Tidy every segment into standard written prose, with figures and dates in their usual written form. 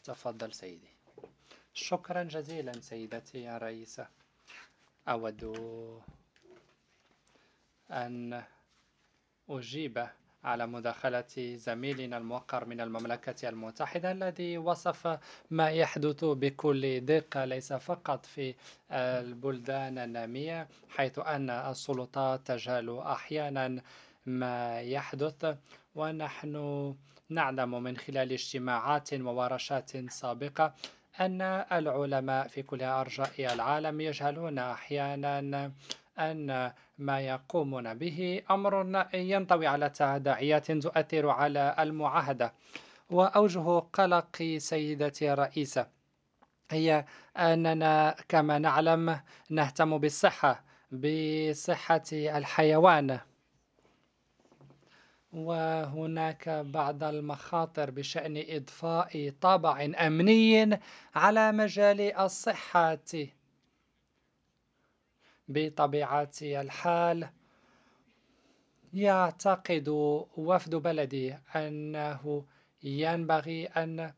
تفضل سيدي. شكرا جزيلا سيدتي يا رئيسة. أود أن أجيب على مداخلة زميلنا الموقر من المملكة المتحدة الذي وصف ما يحدث بكل دقة، ليس فقط في البلدان النامية حيث أن السلطات تجهل أحيانا ما يحدث. ونحن نعلم من خلال اجتماعات وورشات سابقة أن العلماء في كل أرجاء العالم يجهلون أحيانا أن ما يقومون به أمر ينطوي على تداعيات تؤثر على المعاهدة. وأوجه قلق سيدتي الرئيسة هي أننا كما نعلم نهتم بصحة الحيوان، وهناك بعض المخاطر بشأن إضفاء طابع أمني على مجال الصحة. بطبيعة الحال يعتقد وفد بلدي أنه ينبغي أن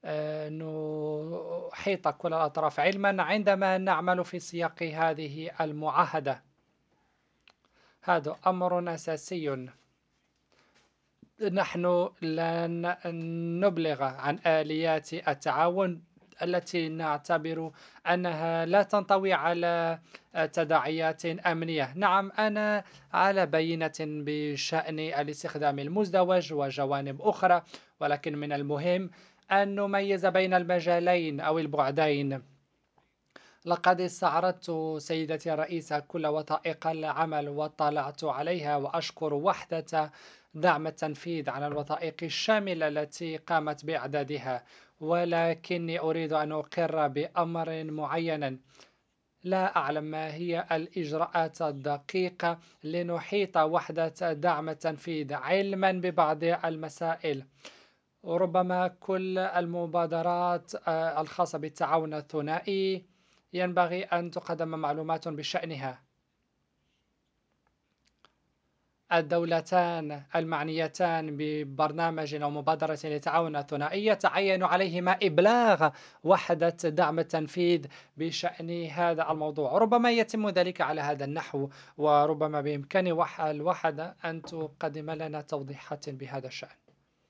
نحيط كل الأطراف علما عندما نعمل في سياق هذه المعاهدة. هذا أمر أساسي. نحن لن نبلغ عن آليات التعاون التي نعتبر أنها لا تنطوي على تداعيات أمنية. نعم، أنا على بينة بشأن الاستخدام المزدوج وجوانب أخرى، ولكن من المهم أن نميز بين المجالين أو البعدين. لقد استعرضت سيدتي الرئيسة كل وثائق العمل واطلعت عليها، وأشكر وحدة دعم التنفيذ على الوثائق الشاملة التي قامت بإعدادها. ولكني أريد أن أقر بأمر معين. لا أعلم ما هي الإجراءات الدقيقة لنحيط وحدة دعم التنفيذ علما ببعض المسائل. ربما كل المبادرات الخاصة بالتعاون الثنائي ينبغي أن تقدم معلومات بشأنها. الدولتان المعنيتان ببرنامج أو مبادرة للتعاون الثنائي يتعين عليهما إبلاغ وحدة دعم التنفيذ بشأن هذا الموضوع. ربما يتم ذلك على هذا النحو، وربما بإمكان الوحدة أن تقدم لنا توضيحات بهذا الشأن.